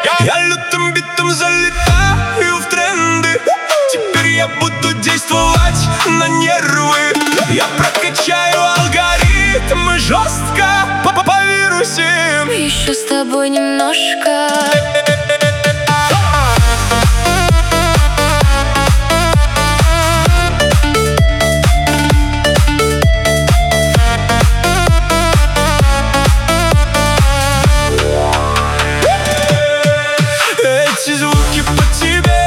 Я лютым битом залетаю в тренды. Теперь я буду действовать на нервы. Я прокачаю алгоритмы жестко, повирусим. Еще с тобой немножко. Эти звуки по тебе.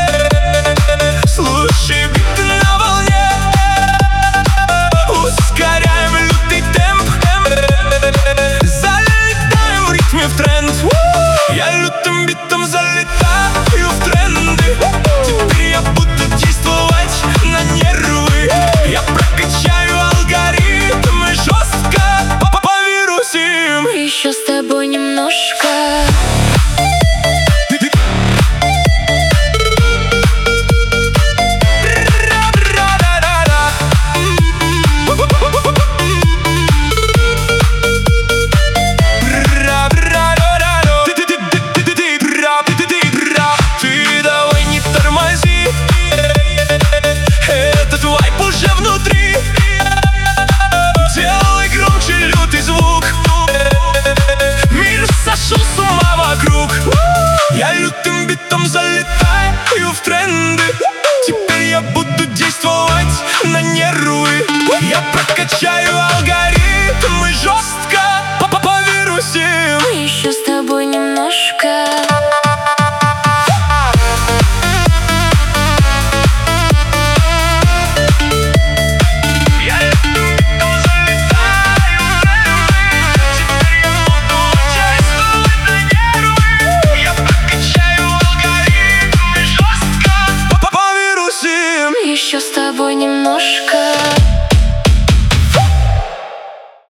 Слушай биты на волне. Ускоряем лютый темп. Залетаем в ритме в тренд. Я лютым битом залетаю в тренды. Теперь я буду действовать на нервы. Я прокачаю алгоритмы жестко, повирусим. Еще с тобой немножко. Я лютым битом залетаю в тренды. Теперь я буду действовать на нервы. Я прокачаю алгоритмы жестко, повирусим. Еще с тобой немножко.